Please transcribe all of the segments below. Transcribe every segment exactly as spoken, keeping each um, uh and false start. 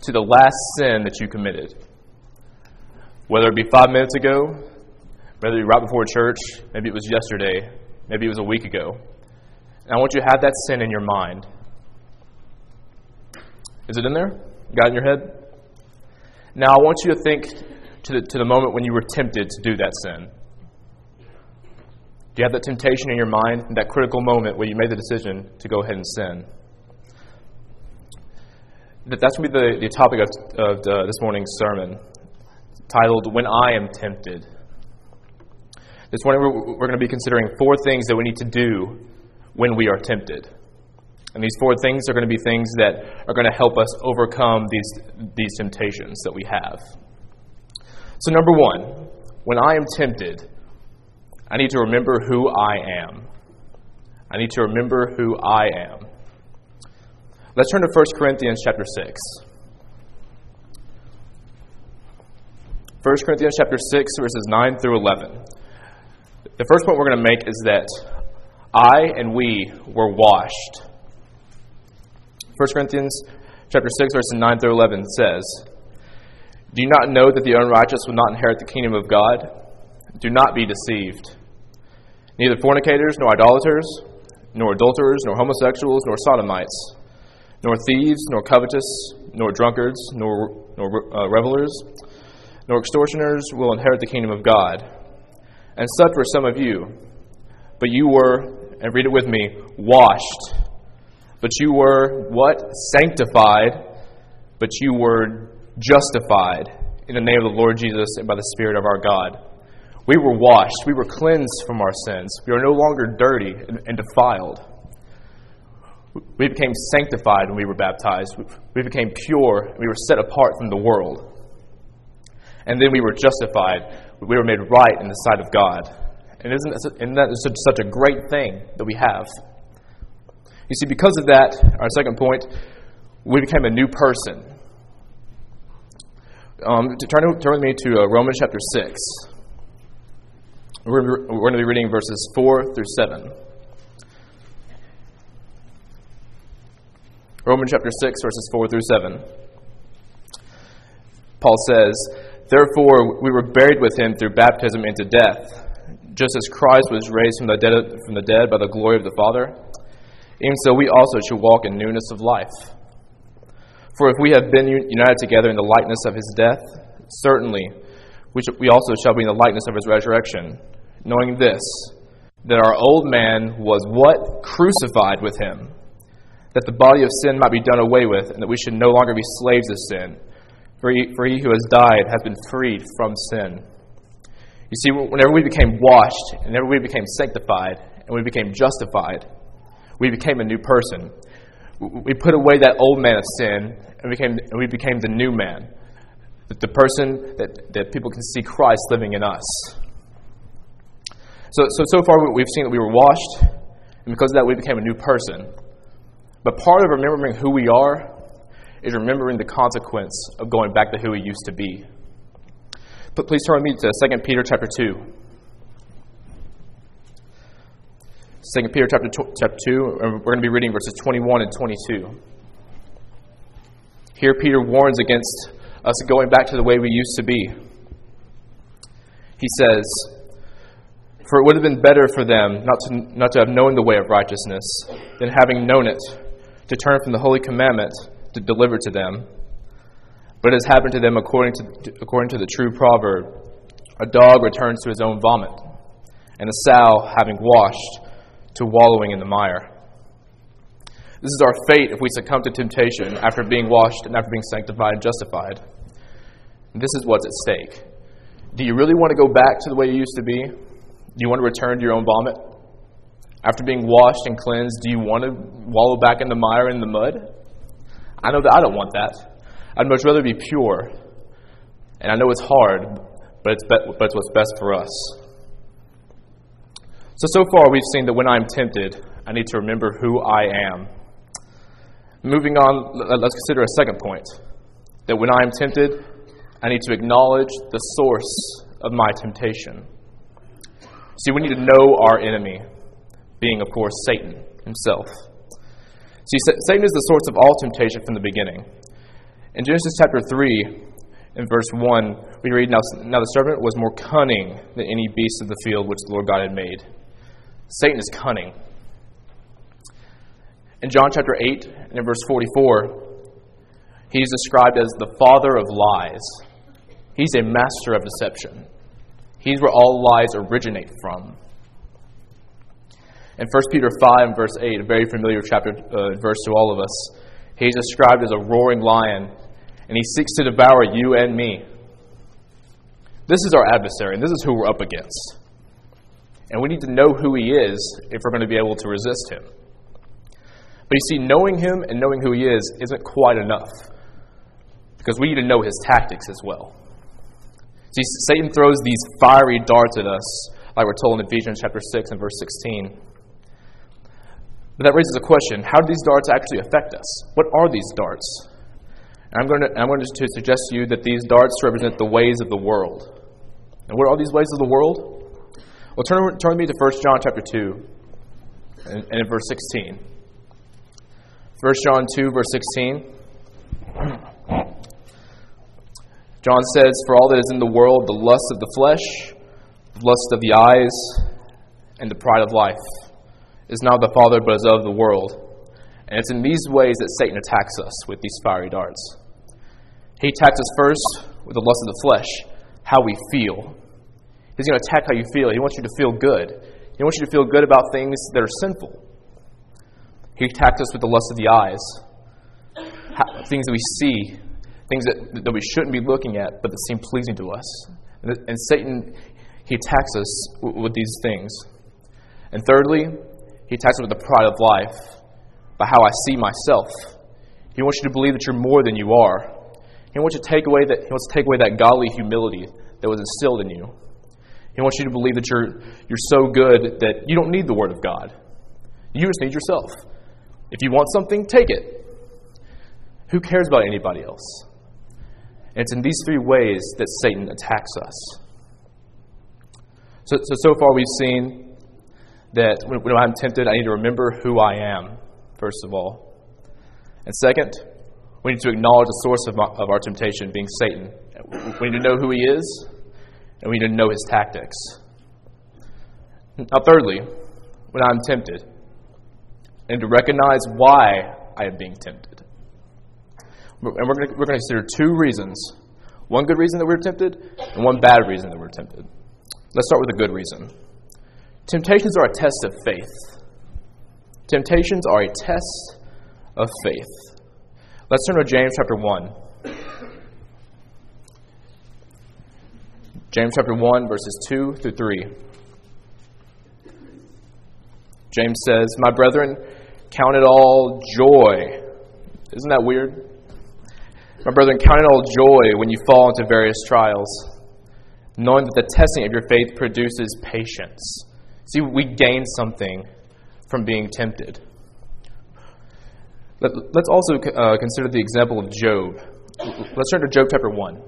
to the last sin that you committed. Whether it be five minutes ago, whether it be right before church, maybe it was yesterday, maybe it was a week ago. And I want you to have that sin in your mind. Is it in there? Got it in your head? Now I want you to think to the, to the moment when you were tempted to do that sin. Do you have that temptation in your mind, that critical moment where you made the decision to go ahead and sin? That's going to be the, the topic of, of the, this morning's sermon, titled, When I Am Tempted. This morning we're, we're going to be considering four things that we need to do when we are tempted. And these four things are going to be things that are going to help us overcome these, these temptations that we have. So number one, when I am tempted, I need to remember who I am. I need to remember who I am. Let's turn to First Corinthians chapter six. First Corinthians chapter six, verses nine through eleven. The first point we're going to make is that I and we were washed. First Corinthians chapter six, verses nine through eleven says, Do you not know that the unrighteous will not inherit the kingdom of God? Do not be deceived. Neither fornicators, nor idolaters, nor adulterers, nor homosexuals, nor sodomites, nor thieves, nor covetous, nor drunkards, nor, nor uh, revelers, nor extortioners will inherit the kingdom of God. And such were some of you. But you were, and read it with me, washed. But you were, what? Sanctified. But you were justified in the name of the Lord Jesus and by the Spirit of our God. We were washed. We were cleansed from our sins. We are no longer dirty and defiled. We became sanctified when we were baptized. We became pure. And we were set apart from the world. And then we were justified. We were made right in the sight of God. And isn't that, isn't that such a great thing that we have? You see, because of that, our second point, we became a new person. Um, to turn, turn with me to uh, Romans chapter six. We're, we're going to be reading verses four through seven. Romans chapter six, verses four through seven. Paul says, Therefore we were buried with him through baptism into death, just as Christ was raised from the dead, from the dead by the glory of the Father. Even so we also should walk in newness of life. For if we have been united together in the likeness of his death, certainly we, should, we also shall be in the likeness of his resurrection, knowing this, that our old man was what? Crucified with him, that the body of sin might be done away with, and that we should no longer be slaves of sin. For he, for he who has died has been freed from sin. You see, whenever we became washed, and whenever we became sanctified, and we became justified, we became a new person. We put away that old man of sin, and became, and we became the new man, the person that, that people can see Christ living in us. So, so, so far we've seen that we were washed, and because of that we became a new person. But part of remembering who we are is remembering the consequence of going back to who we used to be. But please turn with me to Second Peter chapter two. Second Peter chapter two, and we're going to be reading verses twenty-one and twenty-two. Here Peter warns against us going back to the way we used to be. He says, For it would have been better for them not to, not to have known the way of righteousness, than having known it, to turn from the holy commandment to deliver to them. But it has happened to them according to, according to the true proverb, a dog returns to his own vomit, and a sow, having washed, to wallowing in the mire. This is our fate if we succumb to temptation after being washed and after being sanctified and justified. And this is what's at stake. Do you really want to go back to the way you used to be? Do you want to return to your own vomit? After being washed and cleansed, do you want to wallow back in the mire and the mud? I know that I don't want that. I'd much rather be pure. And I know it's hard, but it's, be- but it's what's best for us. So, so far we've seen that when I'm tempted, I need to remember who I am. Moving on, let's consider a second point. That when I'm tempted, I need to acknowledge the source of my temptation. See, we need to know our enemy, being, of course, Satan himself. See, Satan is the source of all temptation from the beginning. In Genesis chapter three, in verse one, we read, now, now the serpent was more cunning than any beast of the field which the Lord God had made. Satan is cunning. In John chapter eight, and in verse forty-four, he's described as the father of lies. He's a master of deception. He's where all lies originate from. In First Peter five, and verse eight, a very familiar chapter uh, verse to all of us, he's described as a roaring lion, and he seeks to devour you and me. This is our adversary, and this is who we're up against. And we need to know who he is if we're going to be able to resist him. But you see, knowing him and knowing who he is isn't quite enough, because we need to know his tactics as well. See, Satan throws these fiery darts at us, like we're told in Ephesians chapter six and verse sixteen. But that raises a question: how do these darts actually affect us? What are these darts? And I'm going to I'm going to suggest to you that these darts represent the ways of the world. And what are these ways of the world? Well, turn turn with me to First John chapter two, and, and in verse sixteen. First John two, verse sixteen. John says, "For all that is in the world, the lust of the flesh, the lust of the eyes, and the pride of life, is not of the Father, but is of the world." And it's in these ways that Satan attacks us with these fiery darts. He attacks us first with the lust of the flesh, how we feel. He's going to attack how you feel. He wants you to feel good. He wants you to feel good about things that are sinful. He attacks us with the lust of the eyes, how, things that we see, things that, that we shouldn't be looking at, but that seem pleasing to us. And, and Satan, he attacks us w- with these things. And thirdly, he attacks us with the pride of life, by how I see myself. He wants you to believe that you're more than you are. He wants you to take away that. He wants to take away that godly humility that was instilled in you. He wants you to believe that you're you're so good that you don't need the Word of God. You just need yourself. If you want something, take it. Who cares about anybody else? And it's in these three ways that Satan attacks us. So so, so far we've seen that when, when I'm tempted, I need to remember who I am, first of all. And second, we need to acknowledge the source of, my, of our temptation being Satan. We need to know who he is, and we need to know his tactics. Now thirdly, when I'm tempted, I need to recognize why I am being tempted. And we're going to, we're going to consider two reasons. One good reason that we're tempted, and one bad reason that we're tempted. Let's start with a good reason. Temptations are a test of faith. Temptations are a test of faith. Let's turn to James chapter one. James chapter one, verses two through three. James says, "My brethren, count it all joy." Isn't that weird? "My brethren, count it all joy when you fall into various trials, knowing that the testing of your faith produces patience." See, we gain something from being tempted. Let, let's also uh, consider the example of Job. Let's turn to Job chapter one.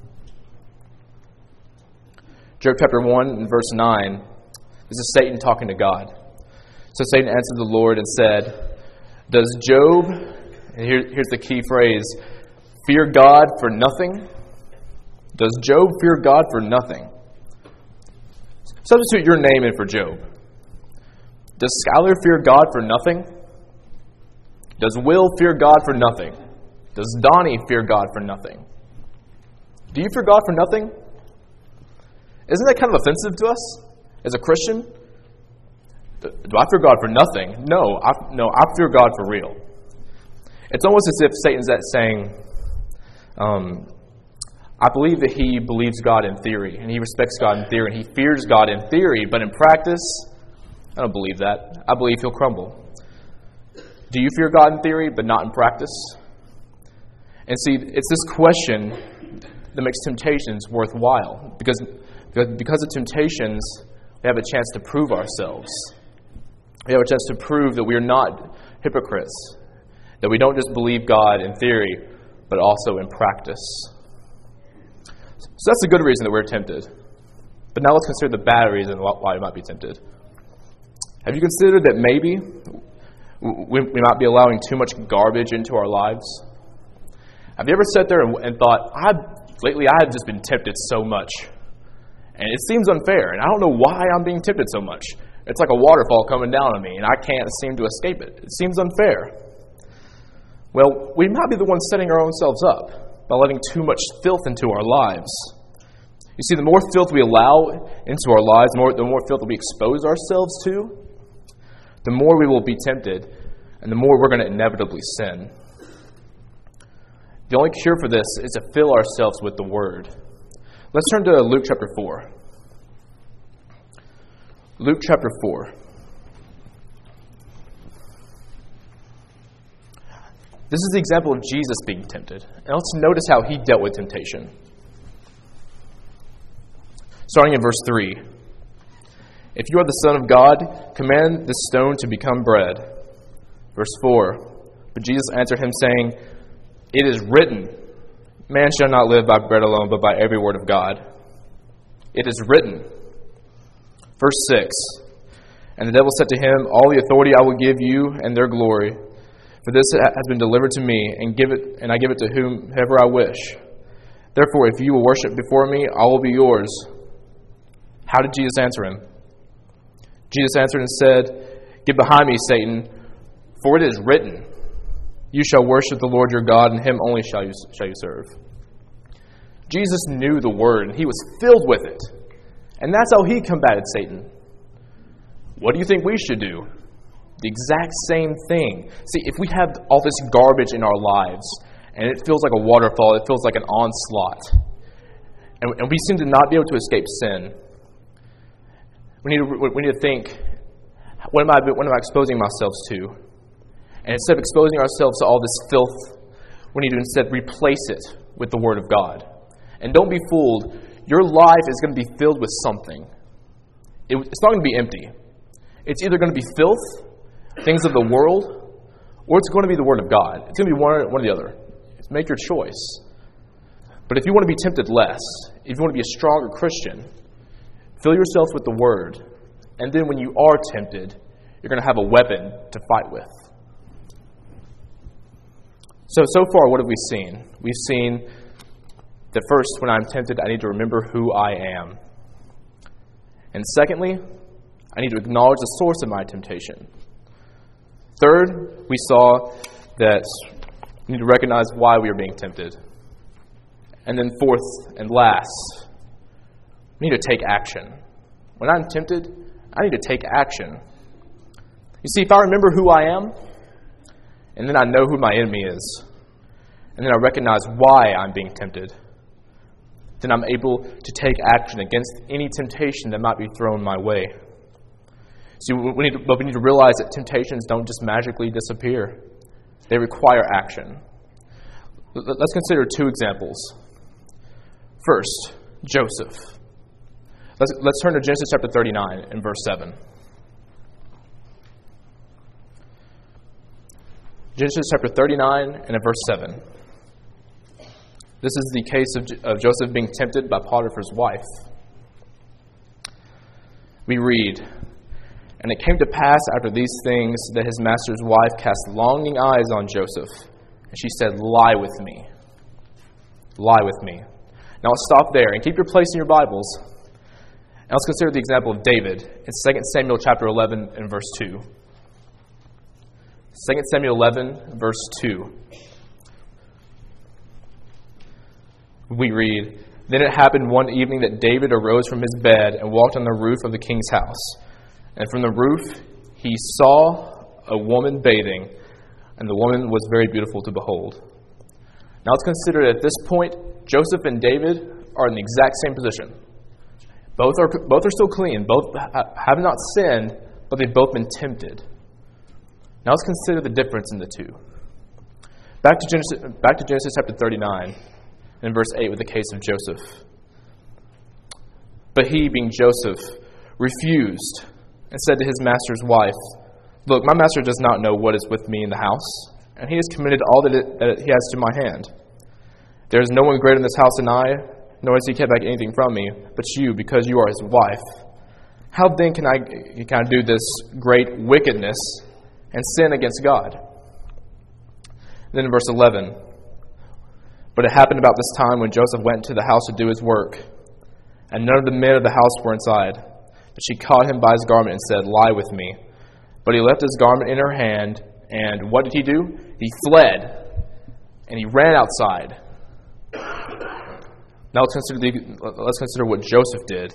Job chapter one and verse nine. This is Satan talking to God. So Satan answered the Lord and said, "Does Job," and here, here's the key phrase, "fear God for nothing?" Does Job fear God for nothing? Substitute your name in for Job. Does Skylar fear God for nothing? Does Will fear God for nothing? Does Donnie fear God for nothing? Do you fear God for nothing? Isn't that kind of offensive to us as a Christian? Do I fear God for nothing? No, I, no, I fear God for real. It's almost as if Satan's that saying, um, I believe that he believes God in theory, and he respects God in theory, and he fears God in theory, but in practice, I don't believe that. I believe he'll crumble. Do you fear God in theory, but not in practice? And see, it's this question that makes temptations worthwhile, because, because of temptations, we have a chance to prove ourselves. We have a chance to prove that we are not hypocrites, that we don't just believe God in theory, but also in practice. So that's a good reason that we're tempted. But now let's consider the bad reason why we might be tempted. Have you considered that maybe we might be allowing too much garbage into our lives? Have you ever sat there and, and thought, I lately I have just been tempted so much, and it seems unfair, and I don't know why I'm being tempted so much. It's like a waterfall coming down on me, and I can't seem to escape it. It seems unfair. Well, we might be the ones setting our own selves up by letting too much filth into our lives. You see, the more filth we allow into our lives, the more, the more filth we expose ourselves to, the more we will be tempted, and the more we're going to inevitably sin. The only cure for this is to fill ourselves with the Word. Let's turn to Luke chapter four. Luke chapter four. This is the example of Jesus being tempted. And let's notice how he dealt with temptation. Starting in verse three. If you are the Son of God, command this stone to become bread. Verse four. But Jesus answered him, saying, It is written, man shall not live by bread alone, but by every word of God. It is written. Verse six. And the devil said to him, All the authority I will give you and their glory, for this has been delivered to me, and give it, and I give it to whomever I wish. Therefore, if you will worship before me, I will be yours. How did Jesus answer him? Jesus answered and said, Get behind me, Satan, for it is written, You shall worship the Lord your God, and him only shall you, shall you serve. Jesus knew the word, and he was filled with it. And that's how he combated Satan. What do you think we should do? The exact same thing. See, if we have all this garbage in our lives, and it feels like a waterfall, it feels like an onslaught, and, and we seem to not be able to escape sin, we need to, we need to think, what am I, what am I exposing myself to? And instead of exposing ourselves to all this filth, we need to instead replace it with the Word of God. And don't be fooled. Your life is going to be filled with something. It, it's not going to be empty. It's either going to be filth, things of the world, or it's going to be the Word of God. It's going to be one or, one or the other. Just make your choice. But if you want to be tempted less, if you want to be a stronger Christian, fill yourself with the Word. And then when you are tempted, you're going to have a weapon to fight with. So, so far, what have we seen? We've seen that first, when I'm tempted, I need to remember who I am. And secondly, I need to acknowledge the source of my temptation. Third, we saw that we need to recognize why we are being tempted. And then fourth and last, we need to take action. When I'm tempted, I need to take action. You see, if I remember who I am, and then I know who my enemy is, and then I recognize why I'm being tempted, then I'm able to take action against any temptation that might be thrown my way. See, we need to, but we need to realize that temptations don't just magically disappear. They require action. Let's consider two examples. First, Joseph. Let's, let's turn to Genesis chapter thirty-nine and verse seven. Genesis chapter thirty-nine and verse seven. This is the case of, of Joseph being tempted by Potiphar's wife. We read, And it came to pass after these things that his master's wife cast longing eyes on Joseph, and she said, Lie with me. Lie with me. Now let's stop there and keep your place in your Bibles. And let's consider the example of David in Second Samuel chapter eleven and verse two. Second Samuel eleven, verse two. We read, Then it happened one evening that David arose from his bed and walked on the roof of the king's house. And from the roof he saw a woman bathing, and the woman was very beautiful to behold. Now let's consider that at this point, Joseph and David are in the exact same position. Both are both are still clean. Both have not sinned, but they've both been tempted. Now let's consider the difference in the two. Back to Genesis, back to Genesis chapter thirty-nine, and verse eight with the case of Joseph. But he, being Joseph, refused and said to his master's wife, Look, my master does not know what is with me in the house, and he has committed all that, it, that he has to my hand. There is no one greater in this house than I, nor has he kept back anything from me, but you, because you are his wife. How then can I, can I do this great wickedness and sin against God? Then in verse eleven, But it happened about this time when Joseph went into the house to do his work, and none of the men of the house were inside. But she caught him by his garment and said, "Lie with me." But he left his garment in her hand, and what did he do? He fled, and he ran outside. Now let's consider the, let's consider what Joseph did.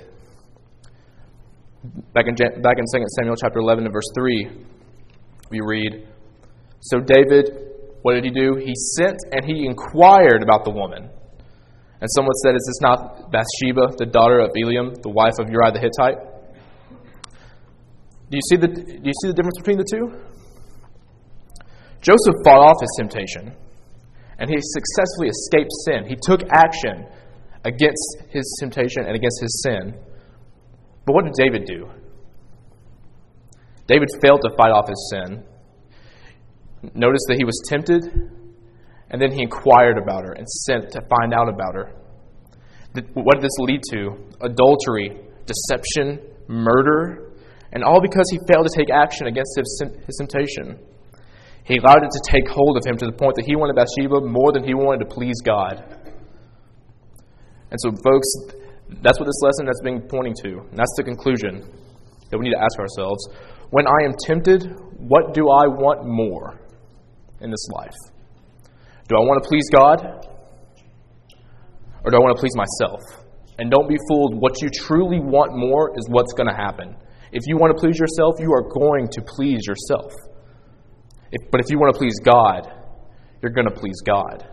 Back in back in Second Samuel chapter eleven and verse three, we read, "So David, what did he do? He sent and he inquired about the woman. And someone said, 'Is this not Bathsheba, the daughter of Eliam, the wife of Uriah the Hittite?'" Do you see the Do you see the difference between the two? Joseph fought off his temptation, and he successfully escaped sin. He took action against his temptation and against his sin. But what did David do? David failed to fight off his sin. Notice that he was tempted, and then he inquired about her and sent to find out about her. What did this lead to? Adultery, deception, murder, and all because he failed to take action against his, his temptation. He allowed it to take hold of him to the point that he wanted Bathsheba more than he wanted to please God. And so, folks, that's what this lesson has been pointing to. And that's the conclusion that we need to ask ourselves. When I am tempted, what do I want more in this life? Do I want to please God? Or do I want to please myself? And don't be fooled. What you truly want more is what's going to happen. If you want to please yourself, you are going to please yourself. If, but if you want to please God, you're going to please God.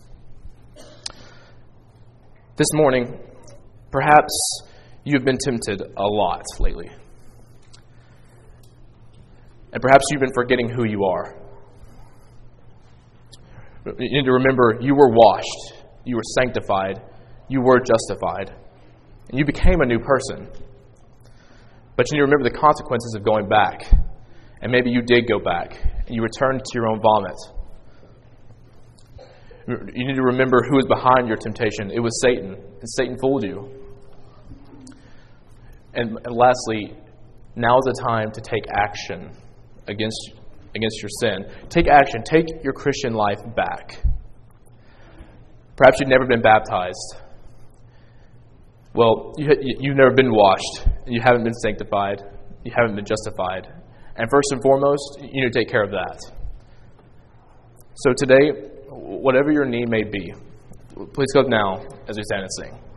This morning, perhaps you've been tempted a lot lately. And perhaps you've been forgetting who you are. You need to remember you were washed, you were sanctified, you were justified, and you became a new person. But you need to remember the consequences of going back. And maybe you did go back, and you returned to your own vomit. You need to remember who was behind your temptation. It was Satan, and Satan fooled you. And, and lastly, now is the time to take action against, against your sin. Take action. Take your Christian life back. Perhaps you've never been baptized. Well, you, you've never been washed. You haven't been sanctified. You haven't been justified. And first and foremost, you need to take care of that. So today, whatever your need may be, please go now as we stand and sing.